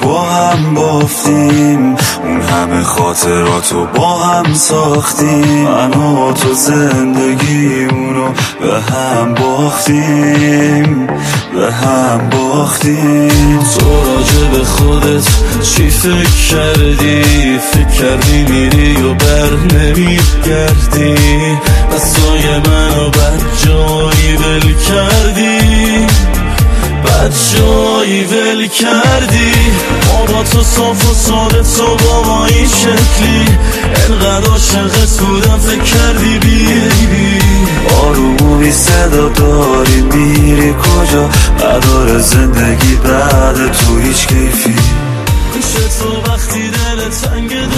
با هم بافتیم، اون همه خاطراتو با هم ساختیم. من و تو زندگیمونو به هم باختیم، به هم باختیم. تو راجع به خودت چی فکر کردی؟ فکر کردی میری و بر نمیگردی؟ دستای منو بد جایی ول کردی، بد جایی ول کردی. ما با تو صاف و ساده، تو با ما این شکلی، انقدر عاشقت بودم فکر کردی بیایی. آروم و بی صدا داری میری کجا؟ نداره زندگی بعد تو هیچ کیفی. پیش تو وقتی دل تنگ